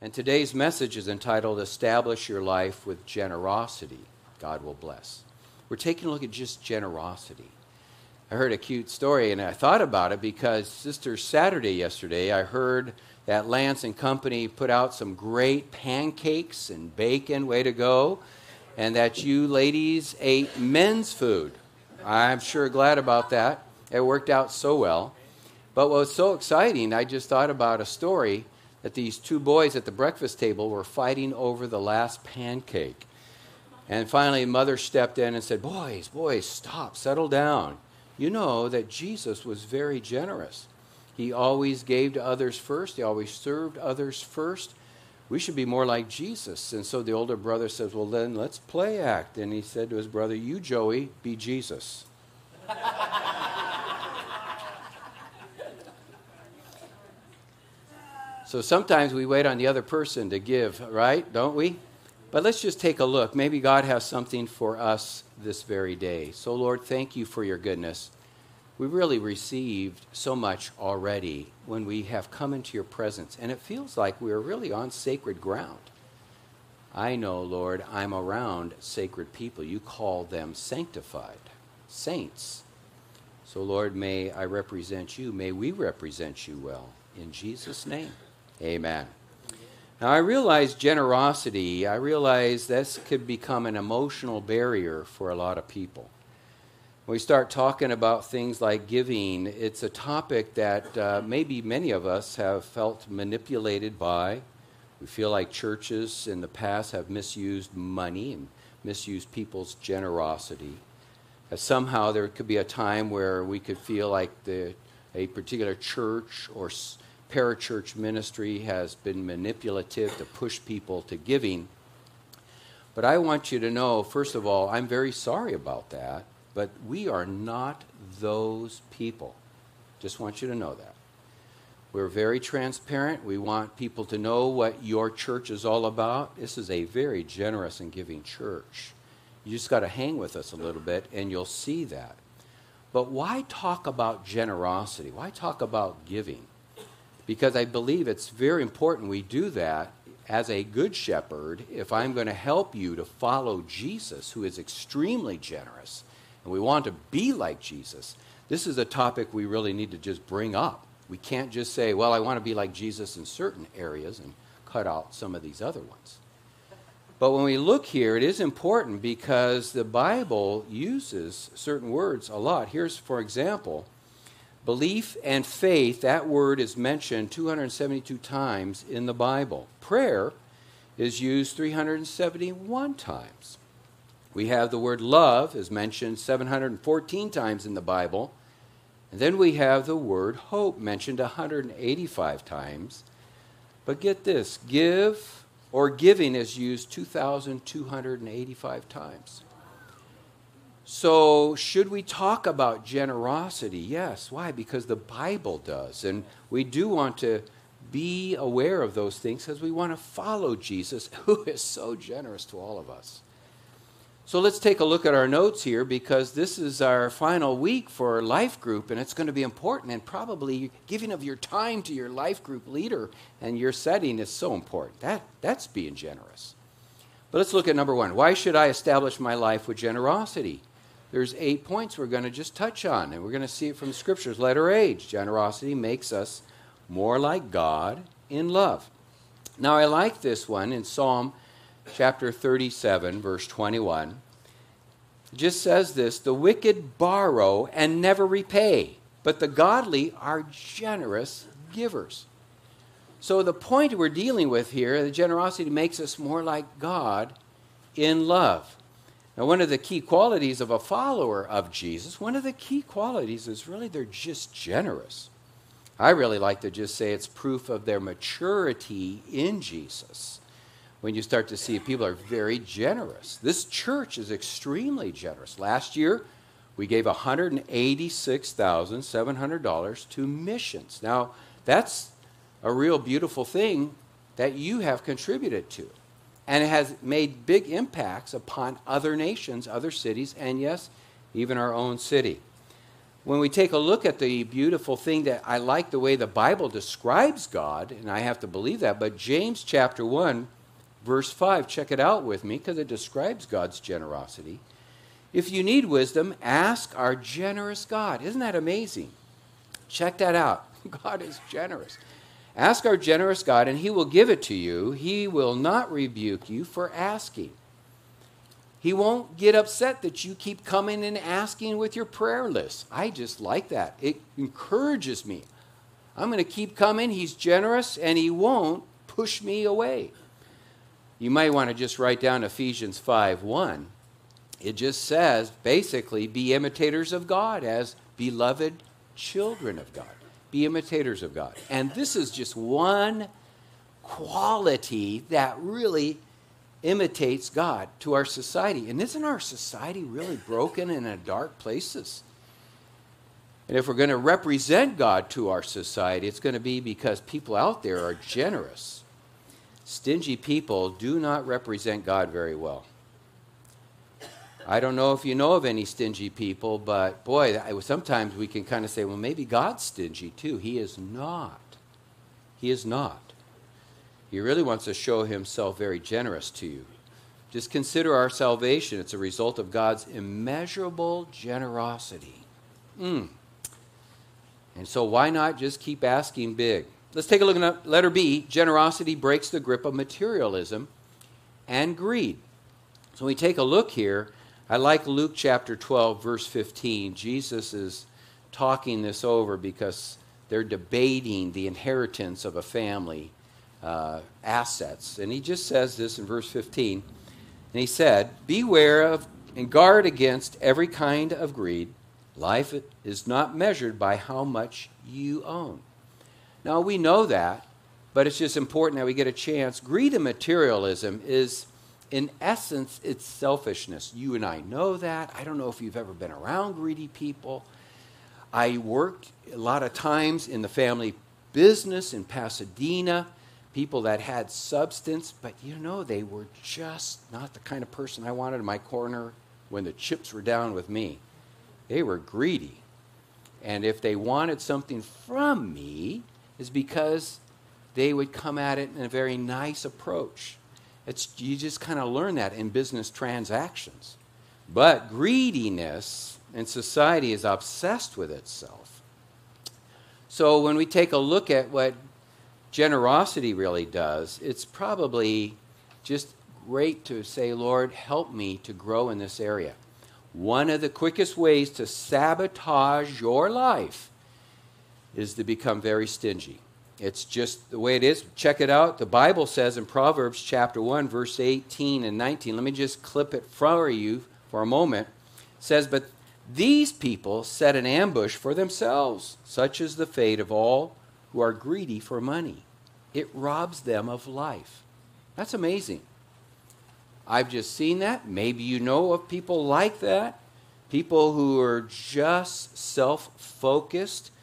And today's message is entitled, Establish Your Life with Generosity. God will bless. We're taking a look at just generosity. I heard a cute story, and I thought about it because Sister Saturday yesterday, I heard that Lance and Company put out some great pancakes and bacon, way to go, and that you ladies ate men's food. I'm sure glad about that. It worked out so well. But what was so exciting, I just thought about a story that these two boys at the breakfast table were fighting over the last pancake. And finally, mother stepped in and said, boys, stop, settle down. You know that Jesus was very generous. He always gave to others first. He always served others first. We should be more like Jesus. And so the older brother says, well, then let's play act. And he said to his brother, you, Joey, be Jesus. So sometimes we wait on the other person to give, right? Don't we? But let's just take a look. Maybe God has something for us this very day. So, Lord, thank you for your goodness. We really received so much already when we have come into your presence, and it feels like we're really on sacred ground. I know, Lord, I'm around sacred people. You call them sanctified, saints. So, Lord, may I represent you. May we represent you well. In Jesus' name. Amen. Now, I realize generosity, this could become an emotional barrier for a lot of people. When we start talking about things like giving, it's a topic that maybe many of us have felt manipulated by. We feel like churches in the past have misused money and misused people's generosity. Somehow there could be a time where we could feel like a particular church or parachurch ministry has been manipulative to push people to giving. But I want you to know, first of all, I'm very sorry about that, but we are not those people. Just want you to know that. We're very transparent. We want people to know what your church is all about. This is a very generous and giving church. You just got to hang with us a little bit, and you'll see that. But why talk about generosity? Why talk about giving? Because I believe it's very important we do that as a good shepherd if I'm going to help you to follow Jesus, who is extremely generous, and we want to be like Jesus. This is a topic we really need to just bring up. We can't just say, well, I want to be like Jesus in certain areas and cut out some of these other ones. But when we look here, it is important because the Bible uses certain words a lot. Here's, for example, belief and faith. That word is mentioned 272 times in the Bible. Prayer is used 371 times. We have the word love is mentioned 714 times in the Bible. And then we have the word hope mentioned 185 times. But get this, give or giving is used 2,285 times. So should we talk about generosity? Yes. Why? Because the Bible does. And we do want to be aware of those things because we want to follow Jesus, who is so generous to all of us. So let's take a look at our notes here because this is our final week for life group, and it's going to be important, and probably giving of your time to your life group leader and your setting is so important. That's being generous. But let's look at number one. Why should I establish my life with generosity? There's 8 points we're going to just touch on, and we're going to see it from the Scriptures. Letter H, generosity makes us more like God in love. Now, I like this one in Psalm chapter 37, verse 21. It just says this, the wicked borrow and never repay, but the godly are generous givers. So the point we're dealing with here, the generosity makes us more like God in love. Now, one of the key qualities of a follower of Jesus, one of the key qualities is really they're just generous. I really like to just say it's proof of their maturity in Jesus. When you start to see people are very generous. This church is extremely generous. Last year, we gave $186,700 to missions. Now, that's a real beautiful thing that you have contributed to. And it has made big impacts upon other nations, other cities, and yes, even our own city. when we take a look at the beautiful thing that I like the way the Bible describes God, and I have to believe that, but James chapter 1, verse 5, check it out with me because it describes God's generosity. If you need wisdom, ask our generous God. Isn't that amazing? Check that out. God is generous. Ask our generous God, and he will give it to you. He will not rebuke you for asking. He won't get upset that you keep coming and asking with your prayer list. I just like that. It encourages me. I'm going to keep coming. He's generous, and he won't push me away. You might want to just write down Ephesians 5:1. It just says, basically, be imitators of God as beloved children of God. Be imitators of God. And this is just one quality that really imitates God to our society. And isn't our society really broken and in dark places? And if we're going to represent God to our society, it's going to be because people out there are generous. Stingy people do not represent God very well. I don't know if you know of any stingy people, but boy, sometimes we can kind of say, well, maybe God's stingy too. He is not. He is not. He really wants to show himself very generous to you. Just consider our salvation. It's a result of God's immeasurable generosity. And so why not just keep asking big? Let's take a look at letter B. Generosity breaks the grip of materialism and greed. So we take a look here. I like Luke chapter 12, verse 15. Jesus is talking this over because they're debating the inheritance of a family, assets. And he just says this in verse 15. And he said, beware of and guard against every kind of greed. Life is not measured by how much you own. Now, we know that, but it's just important that we get a chance. Greed and materialism is, in essence, it's selfishness. You and I know that. I don't know if you've ever been around greedy people. I worked a lot of times in the family business in Pasadena, people that had substance, but they were just not the kind of person I wanted in my corner when the chips were down with me. They were greedy. And if they wanted something from me, it's because they would come at it in a very nice approach. You just kind of learn that in business transactions. But greediness in society is obsessed with itself. So when we take a look at what generosity really does, it's probably just great to say, Lord, help me to grow in this area. One of the quickest ways to sabotage your life is to become very stingy. It's just the way it is. Check it out. The Bible says in Proverbs chapter 1, verse 18 and 19, let me just clip it for you for a moment. It says, but these people set an ambush for themselves. Such is the fate of all who are greedy for money. It robs them of life. That's amazing. I've just seen that. Maybe you know of people like that. People who are just self-focused.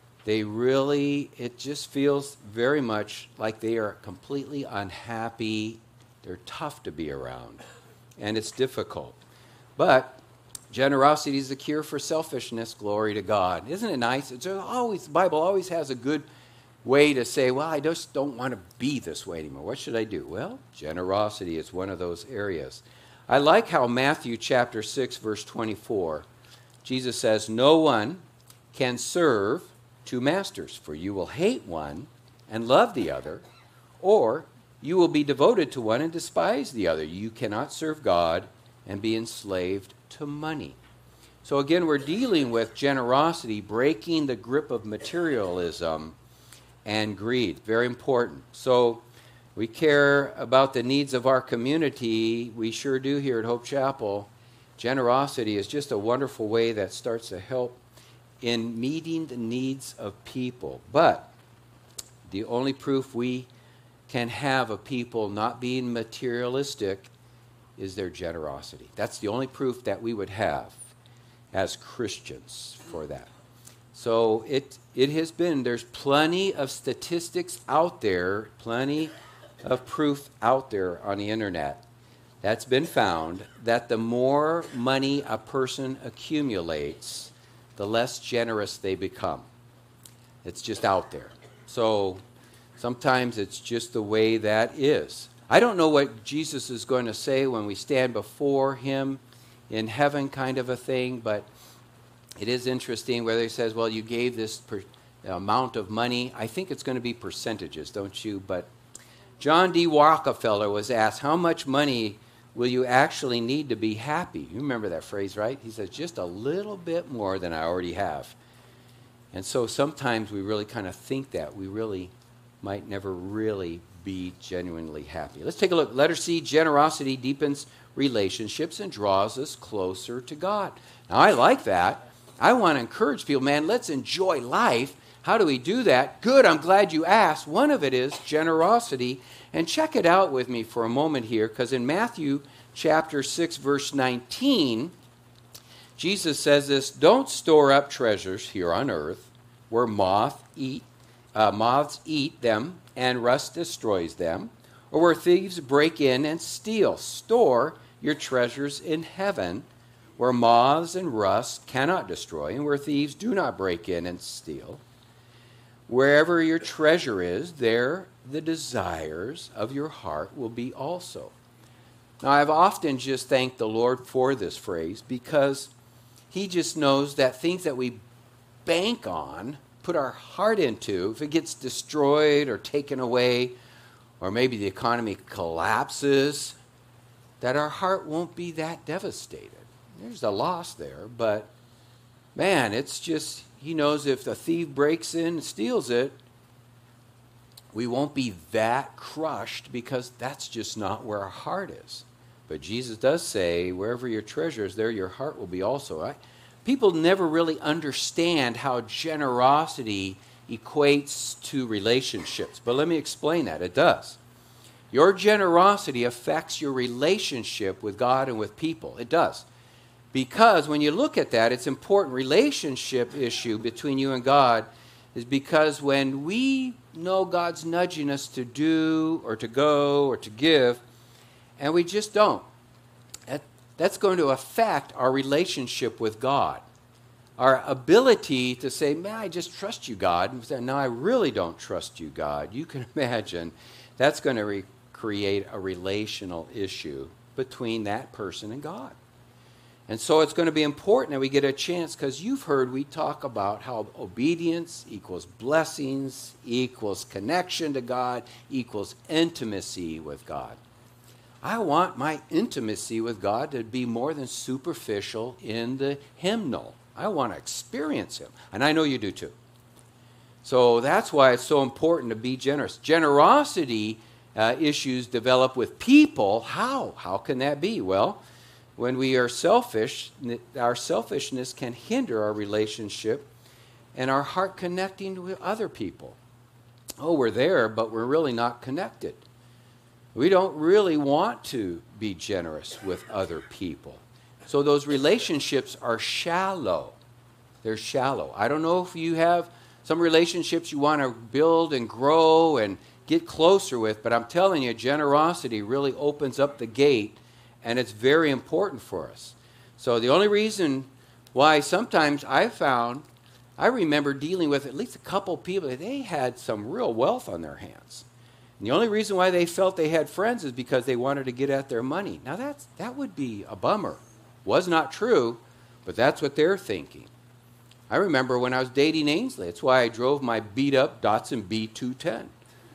It just feels very much like they are completely unhappy. They're tough to be around. And it's difficult. But generosity is the cure for selfishness. Glory to God. Isn't it nice? The Bible always has a good way to say, well, I just don't want to be this way anymore. What should I do? Well, generosity is one of those areas. I like how Matthew chapter 6, verse 24, Jesus says, no one can serve two masters, for you will hate one and love the other, or you will be devoted to one and despise the other. You cannot serve God and be enslaved to money. So again, we're dealing with generosity, breaking the grip of materialism and greed. Very important. So we care about the needs of our community. We sure do here at Hope Chapel. Generosity is just a wonderful way that starts to help in meeting the needs of people. But the only proof we can have of people not being materialistic is their generosity. That's the only proof that we would have as Christians for that. So it has been, there's plenty of statistics out there, plenty of proof out there on the internet that's been found that the more money a person accumulates, the less generous they become. It's just out there. So sometimes it's just the way that is. I don't know what Jesus is going to say when we stand before him in heaven, kind of a thing, but it is interesting whether he says, well, you gave this amount of money. I think it's going to be percentages, don't you? But John D. Rockefeller was asked, how much money will you actually need to be happy? You remember that phrase, right? He says, just a little bit more than I already have. And so sometimes we really kind of think that we really might never really be genuinely happy. Let's take a look. Letter C, generosity deepens relationships and draws us closer to God. Now, I like that. I want to encourage people, man, let's enjoy life. How do we do that? Good, I'm glad you asked. One of it is generosity. And check it out with me for a moment here, because in Matthew chapter 6, verse 19, Jesus says this, don't store up treasures here on earth where moths eat them and rust destroys them, or where thieves break in and steal. Store your treasures in heaven where moths and rust cannot destroy and where thieves do not break in and steal. Wherever your treasure is, there the desires of your heart will be also. Now, I've often just thanked the Lord for this phrase because he just knows that things that we bank on, put our heart into, if it gets destroyed or taken away, or maybe the economy collapses, that our heart won't be that devastated. There's a loss there, but man, it's just, he knows if the thief breaks in and steals it, we won't be that crushed because that's just not where our heart is. But Jesus does say, wherever your treasure is, there your heart will be also. Right? People never really understand how generosity equates to relationships. But let me explain that. It does. Your generosity affects your relationship with God and with people. It does. Because when you look at that, it's important. Relationship issue between you and God is because when we know God's nudging us to do or to go or to give, and we just don't, that's going to affect our relationship with God. Our ability to say, man, I just trust you, God. And say, no, I really don't trust you, God. You can imagine that's going to create a relational issue between that person and God. And so it's going to be important that we get a chance, because you've heard we talk about how obedience equals blessings, equals connection to God, equals intimacy with God. I want my intimacy with God to be more than superficial in the hymnal. I want to experience him. And I know you do too. So that's why it's so important to be generous. Generosity issues develop with people. How? How can that be? Well, when we are selfish, our selfishness can hinder our relationship and our heart connecting with other people. Oh, we're there, but we're really not connected. We don't really want to be generous with other people. So those relationships are shallow. They're shallow. I don't know if you have some relationships you want to build and grow and get closer with, but I'm telling you, generosity really opens up the gate, and it's very important for us. So the only reason why sometimes I remember dealing with at least a couple people, they had some real wealth on their hands. And the only reason why they felt they had friends is because they wanted to get at their money. Now that would be a bummer. Was not true, but that's what they're thinking. I remember when I was dating Ainsley, that's why I drove my beat-up Datsun B210.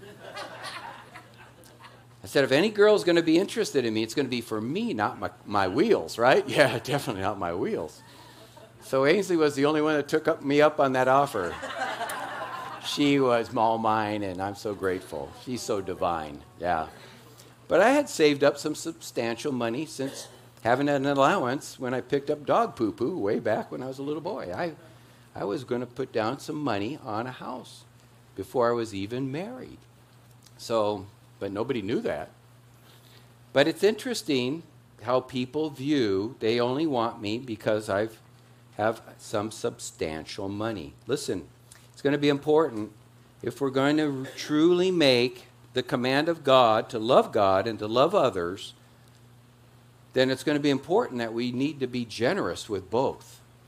I said, if any girl's going to be interested in me, it's going to be for me, not my wheels, right? Yeah, definitely not my wheels. So Ainsley was the only one that took me up on that offer. She was all mine, and I'm so grateful. She's so divine, yeah. But I had saved up some substantial money since having an allowance when I picked up dog poo-poo way back when I was a little boy. I was going to put down some money on a house before I was even married. So, but nobody knew that. But it's interesting how people view, they only want me because I have some substantial money. Listen, it's going to be important if we're going to truly make the command of God to love God and to love others, then it's going to be important that we need to be generous with both.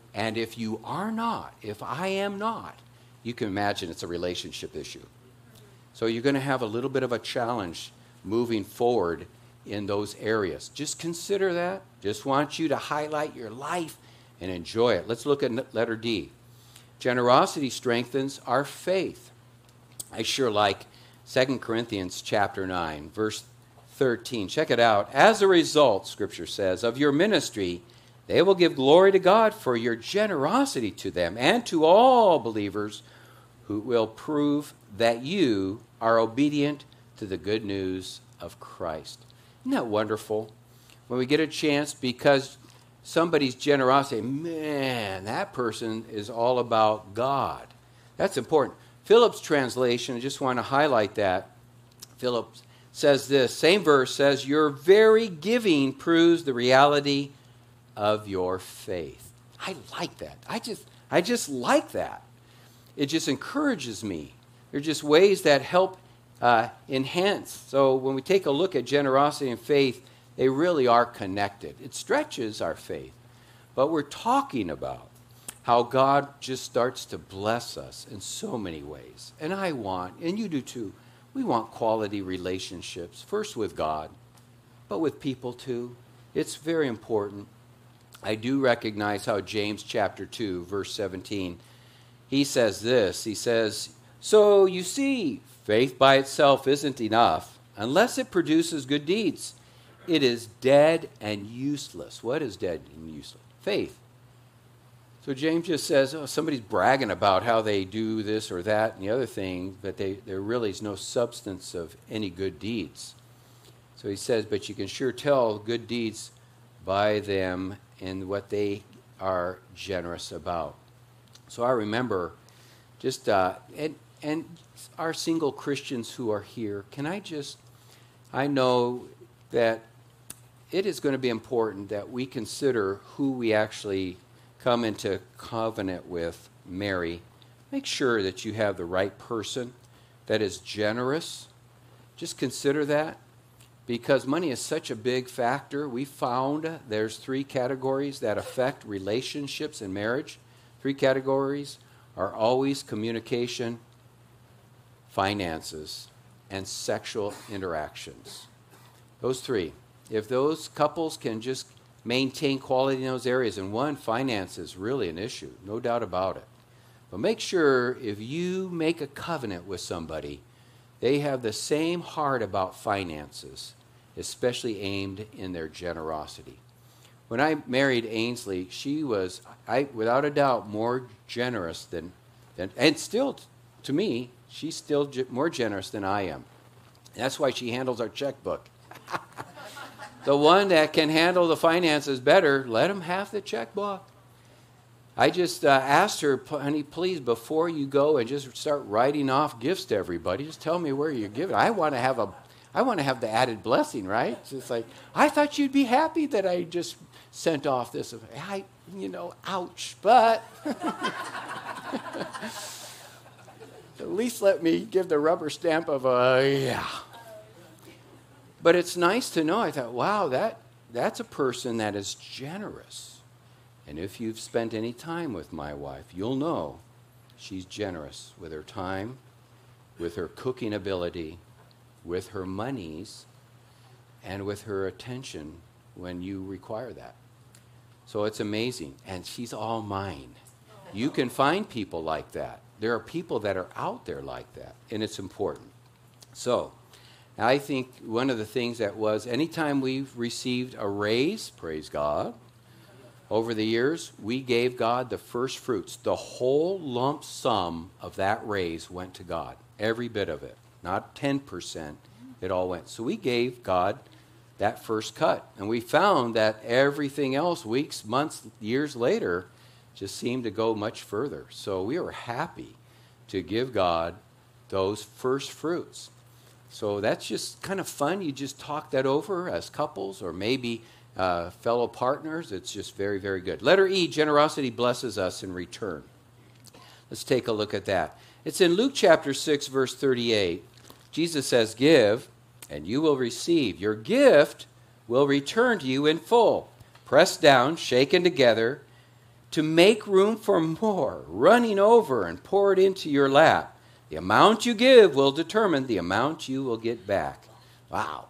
And if you are not, if I am not, you can imagine it's a relationship issue. So you're going to have a little bit of a challenge moving forward in those areas. Just consider that. Just want you to highlight your life and enjoy it. Let's look at letter D. Generosity strengthens our faith. I sure like 2 Corinthians chapter 9, verse 13. Check it out. As a result, Scripture says, of your ministry, they will give glory to God for your generosity to them and to all believers who will prove that you are obedient to the good news of Christ. Isn't that wonderful? When we get a chance, because somebody's generosity, man, that person is all about God. That's important. Philip's translation, I just want to highlight that. Philip says this, same verse says, your very giving proves the reality of your faith. I like that. I just like that. It just encourages me. They're just ways that help enhance. So when we take a look at generosity and faith, they really are connected. It stretches our faith. But we're talking about how God just starts to bless us in so many ways. And I want, and you do too, we want quality relationships, first with God, but with people too. It's very important. I do recognize how James chapter 2, verse 17, he says this. He says, so you see, faith by itself isn't enough unless it produces good deeds. It is dead and useless. What is dead and useless? Faith. So James just says, oh, somebody's bragging about how they do this or that and the other thing, but there really is no substance of any good deeds. So he says, but you can sure tell good deeds by them and what they are generous about. So I remember just, and our single Christians who are here, I know that it is going to be important that we consider who we actually come into covenant with, marry. Make sure that you have the right person that is generous. Just consider that, because money is such a big factor. We found there's 3 categories that affect relationships and marriage. 3 categories are always communication, finances, and sexual interactions. Those 3. If those couples can just maintain quality in those areas, and one, finance is really an issue, no doubt about it. But make sure if you make a covenant with somebody, they have the same heart about finances, especially aimed in their generosity. When I married Ainsley, she was, without a doubt, more generous than and still, to me, she's still more generous than I am. That's why she handles our checkbook. The one that can handle the finances better, let him have the checkbook. I just asked her, honey, please, before you go and just start writing off gifts to everybody, just tell me where you're giving. I want to have the added blessing, right? It's just like, I thought you'd be happy that I just sent off this. Ouch, but at least let me give the rubber stamp of yeah. But it's nice to know. I thought, wow, that's a person that is generous. And if you've spent any time with my wife, you'll know she's generous with her time, with her cooking ability, with her monies, and with her attention when you require that. So it's amazing. And she's all mine. You can find people like that. There are people that are out there like that, and it's important. So I think one of the things that was, anytime we've received a raise, praise God, over the years, we gave God the first fruits. The whole lump sum of that raise went to God, every bit of it, not 10%. It all went. So we gave God that first cut, and we found that everything else, weeks, months, years later, just seemed to go much further. So we were happy to give God those first fruits. So that's just kind of fun. You just talk that over as couples or maybe fellow partners. It's just very, very good. Letter E, generosity blesses us in return. Let's take a look at that. It's in Luke chapter 6, verse 38. Jesus says, give, and you will receive. Your gift will return to you in full, pressed down, shaken together, to make room for more, running over and pour it into your lap. The amount you give will determine the amount you will get back. Wow.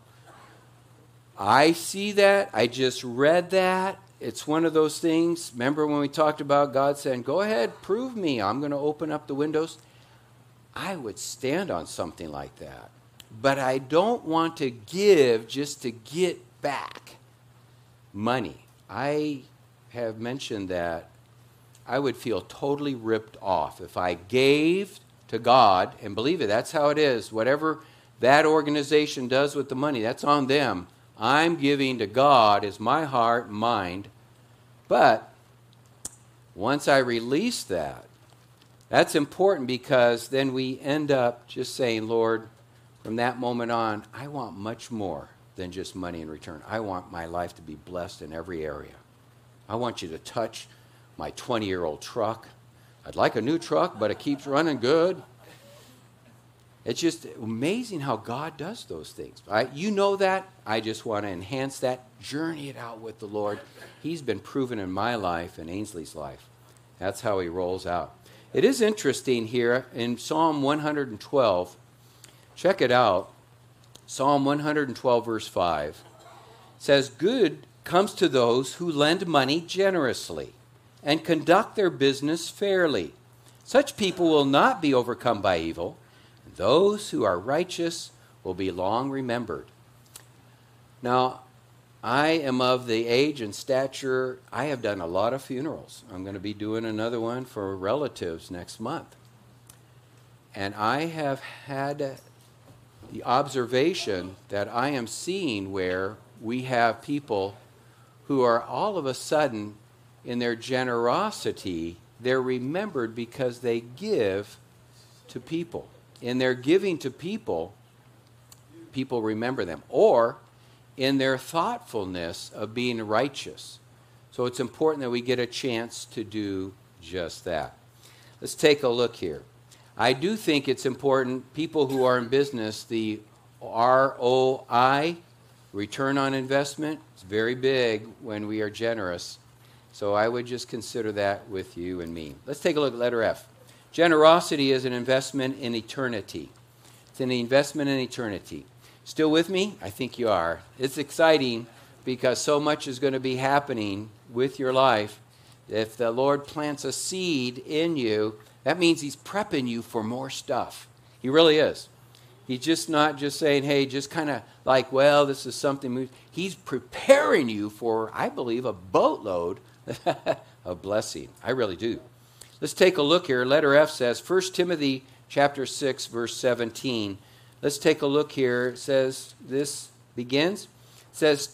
I see that. I just read that. It's one of those things. Remember when we talked about God saying, go ahead, prove me. I'm going to open up the windows. I would stand on something like that. But I don't want to give just to get back money. I have mentioned that I would feel totally ripped off if I gave to God, and believe it, that's how it is. Whatever that organization does with the money, that's on them. I'm giving to God as my heart and mind. But once I release that, that's important, because then we end up just saying, Lord, from that moment on, I want much more than just money in return. I want my life to be blessed in every area. I want you to touch my 20-year-old truck. I'd like a new truck, but it keeps running good. It's just amazing how God does those things. You know that. I just want to enhance that. Journey it out with the Lord. He's been proven in my life and Ainsley's life. That's how he rolls out. It is interesting here in Psalm 112. Check it out. Psalm 112, verse 5 says, good comes to those who lend money generously and conduct their business fairly. Such people will not be overcome by evil. And those who are righteous will be long remembered. Now, I am of the age and stature, I have done a lot of funerals. I'm going to be doing another one for relatives next month. And I have had the observation that I am seeing where we have people who are all of a sudden, in their generosity, they're remembered because they give to people. In their giving to people, people remember them. Or in their thoughtfulness of being righteous. So it's important that we get a chance to do just that. Let's take a look here. I do think it's important, people who are in business, the ROI, return on investment, is very big when we are generous. So I would just consider that with you and me. Let's take a look at letter F. Generosity is an investment in eternity. It's an investment in eternity. Still with me? I think you are. It's exciting because so much is going to be happening with your life. If the Lord plants a seed in you, that means he's prepping you for more stuff. He really is. He's just not just saying, hey, just kind of like, well, this is something. He's preparing you for, I believe, a boatload of blessing. I really do. Let's take a look here. Letter F says, 1 Timothy chapter 6, verse 17. Let's take a look here. It says, this begins. It says,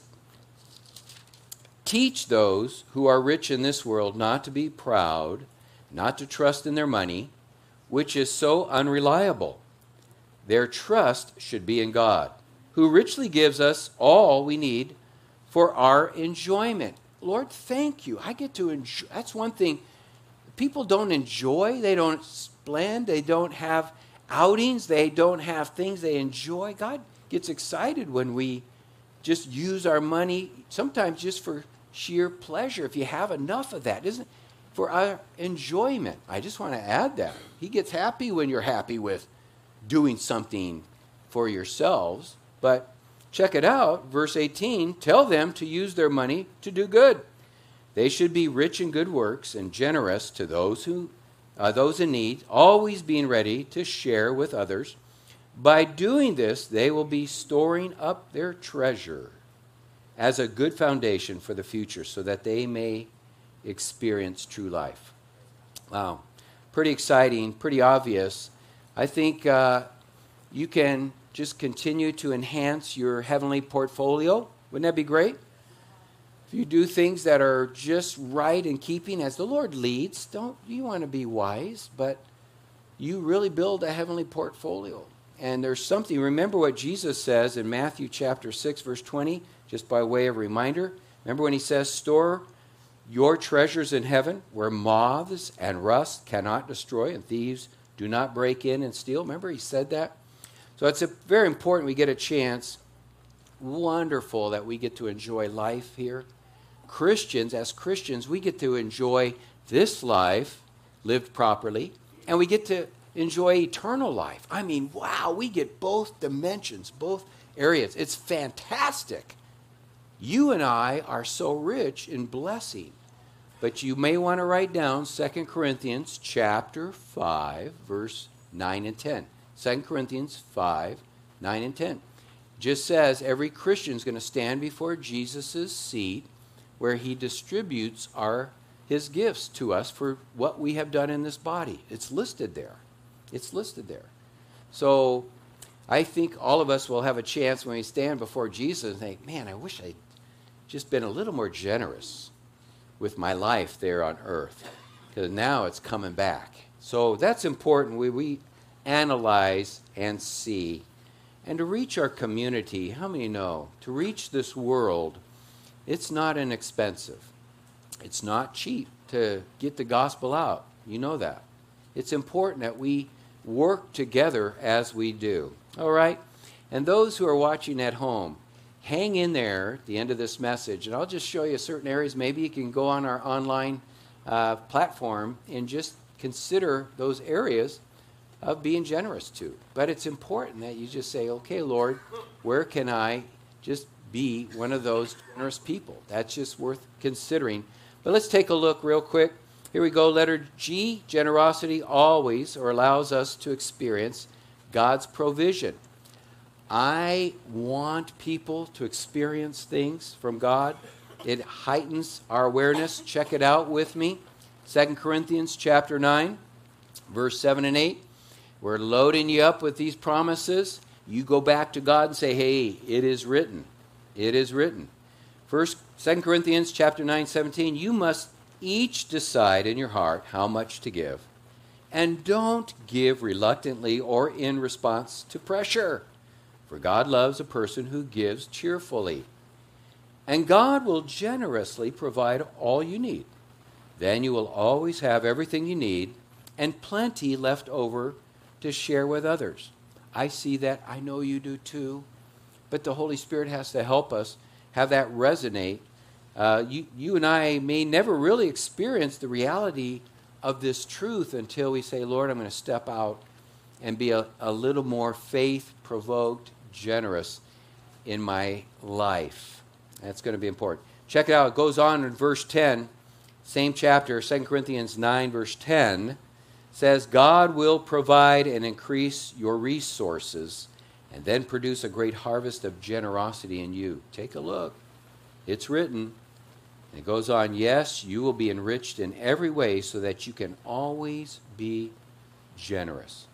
teach those who are rich in this world not to be proud, not to trust in their money, which is so unreliable. Their trust should be in God, who richly gives us all we need for our enjoyment. Lord, thank you. I get to enjoy. That's one thing. People don't enjoy. They don't splend. They don't have outings. They don't have things they enjoy. God gets excited when we just use our money, sometimes just for sheer pleasure, if you have enough of that, isn't it? For our enjoyment. I just want to add that. He gets happy when you're happy with doing something for yourselves. But check it out, verse 18, tell them to use their money to do good. They should be rich in good works and generous to those in need, always being ready to share with others. By doing this, they will be storing up their treasure as a good foundation for the future so that they may experience true life. Wow. Pretty exciting, pretty obvious. I think you can just continue to enhance your heavenly portfolio. Wouldn't that be great? If you do things that are just right in keeping as the Lord leads, don't you want to be wise, but you really build a heavenly portfolio. And there's something, remember what Jesus says in Matthew chapter 6, verse 20, just by way of reminder. Remember when he says, store your treasures in heaven where moths and rust cannot destroy and thieves do not break in and steal. Remember he said that? So it's very important we get a chance. Wonderful that we get to enjoy life here. Christians, as Christians, we get to enjoy this life lived properly, and we get to enjoy eternal life. I mean, wow, we get both dimensions, both areas. It's fantastic. You and I are so rich in blessing. But you may want to write down 2 Corinthians chapter 5, verse 9 and 10. 2 Corinthians 5, 9 and 10. Just says every Christian is going to stand before Jesus' seat where he distributes his gifts to us for what we have done in this body. It's listed there. It's listed there. So I think all of us will have a chance when we stand before Jesus and think, man, I wish I'd just been a little more generous with my life there on earth, because now it's coming back. So that's important. We analyze and see. And to reach our community, how many know? To reach this world, it's not inexpensive. It's not cheap to get the gospel out. You know that. It's important that we work together as we do. All right? And those who are watching at home, hang in there at the end of this message, and I'll just show you certain areas. Maybe you can go on our online platform and just consider those areas of being generous to. But it's important that you just say, okay, Lord, where can I just be one of those generous people? That's just worth considering. But let's take a look real quick. Here we go. Letter G, generosity always or allows us to experience God's provision. I want people to experience things from God. It heightens our awareness. Check it out with me. 2 Corinthians chapter 9, verse 7 and 8. We're loading you up with these promises. You go back to God and say, hey, it is written. It is written. 2 Corinthians chapter 9, 17. You must each decide in your heart how much to give. And don't give reluctantly or in response to pressure. For God loves a person who gives cheerfully. And God will generously provide all you need. Then you will always have everything you need and plenty left over to share with others. I see that. I know you do too. But the Holy Spirit has to help us have that resonate. You and I may never really experience the reality of this truth until we say, Lord, I'm going to step out and be a little more faith-provoked, generous in my life. That's going to be important. Check it out. It goes on in verse 10, same chapter, 2 Corinthians 9, verse 10, says, God will provide and increase your resources and then produce a great harvest of generosity in you. Take a look. It's written. And it goes on, yes, you will be enriched in every way so that you can always be generous.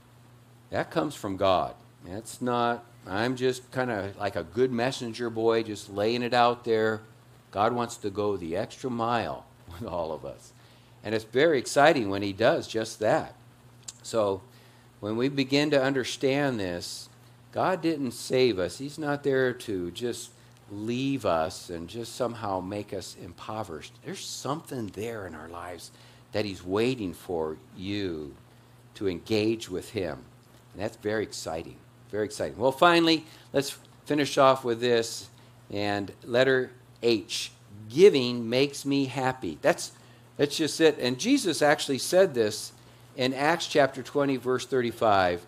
That comes from God. That's not, I'm just kind of like a good messenger boy just laying it out there. God wants to go the extra mile with all of us. And it's very exciting when he does just that. So when we begin to understand this, God didn't save us. He's not there to just leave us and just somehow make us impoverished. There's something there in our lives that he's waiting for you to engage with him. And that's very exciting. Very exciting. Well, finally, let's finish off with this. And letter H, giving makes me happy. That's just it. And Jesus actually said this in Acts chapter 20, verse 35.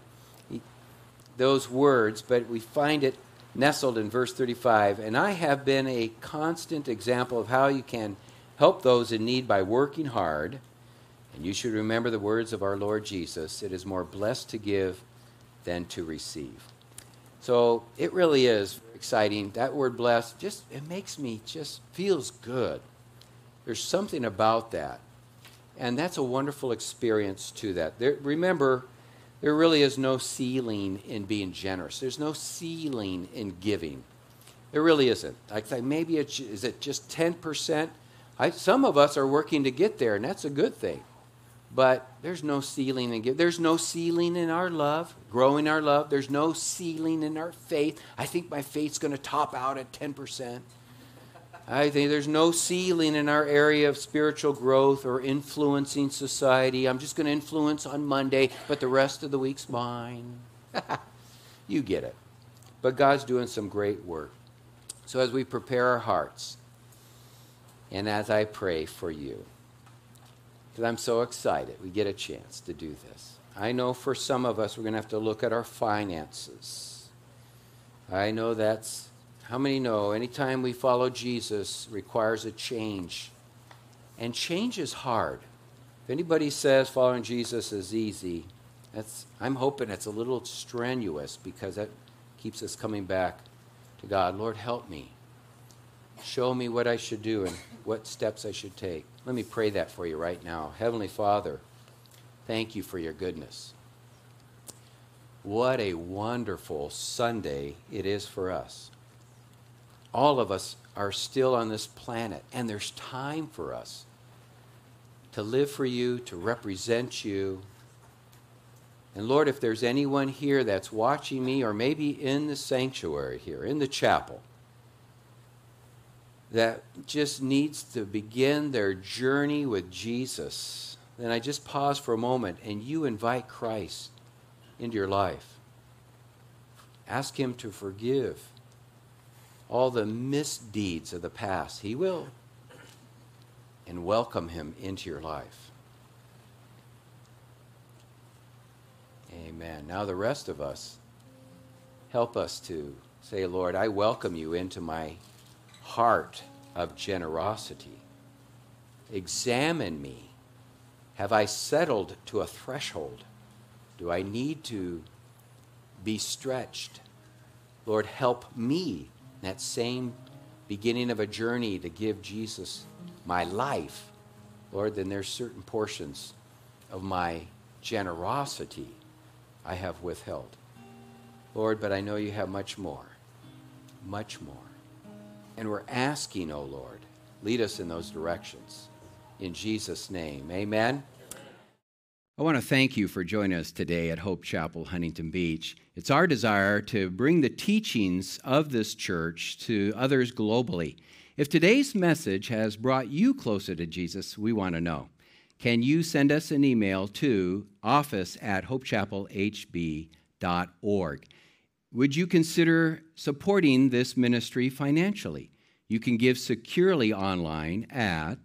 Those words, but we find it nestled in verse 35. And I have been a constant example of how you can help those in need by working hard. And you should remember the words of our Lord Jesus. It is more blessed to give than to receive. So it really is exciting. That word blessed, it makes me just feels good. There's something about that. And that's a wonderful experience to that. Remember, there really is no ceiling in being generous. There's no ceiling in giving. There really isn't. I think maybe is it just 10%? Some of us are working to get there, and that's a good thing. But there's no ceiling in giving. There's no ceiling in our love, growing our love. There's no ceiling in our faith. I think my faith's going to top out at 10%. I think there's no ceiling in our area of spiritual growth or influencing society. I'm just going to influence on Monday, but the rest of the week's mine. You get it. But God's doing some great work. So as we prepare our hearts, and as I pray for you, because I'm so excited we get a chance to do this. I know for some of us, we're going to have to look at our finances. I know that's, how many know anytime we follow Jesus requires a change? And change is hard. If anybody says following Jesus is easy, I'm hoping it's a little strenuous, because that keeps us coming back to God. Lord, help me. Show me what I should do and what steps I should take. Let me pray that for you right now. Heavenly Father, thank you for your goodness. What a wonderful Sunday it is for us. All of us are still on this planet, and there's time for us to live for you, to represent you. And Lord, if there's anyone here that's watching me, or maybe in the sanctuary here, in the chapel, that just needs to begin their journey with Jesus, then I just pause for a moment and you invite Christ into your life. Ask him to forgive all the misdeeds of the past. He will. And welcome him into your life. Amen. Now the rest of us, help us to say, Lord, I welcome you into my heart of generosity. Examine me. Have I settled to a threshold? Do I need to be stretched? Lord, help me in that same beginning of a journey to give Jesus my life. Lord, then there's certain portions of my generosity I have withheld. Lord, but I know you have much more. Much more. And we're asking, oh Lord, lead us in those directions. In Jesus' name, amen. I want to thank you for joining us today at Hope Chapel, Huntington Beach. It's our desire to bring the teachings of this church to others globally. If today's message has brought you closer to Jesus, we want to know. Can you send us an email to office@hopechapelhb.org? Would you consider supporting this ministry financially? You can give securely online at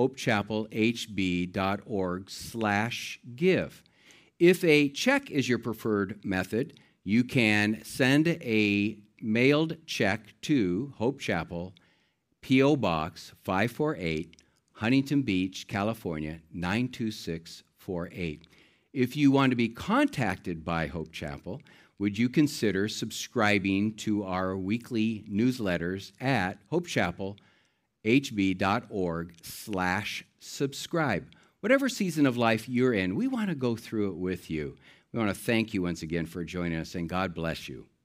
hopechapelhb.org/give. If a check is your preferred method, you can send a mailed check to Hope Chapel, P.O. Box 548, Huntington Beach, California, 92648. If you want to be contacted by Hope Chapel, would you consider subscribing to our weekly newsletters at hopechapelhb.org/subscribe? Whatever season of life you're in, we want to go through it with you. We want to thank you once again for joining us, and God bless you.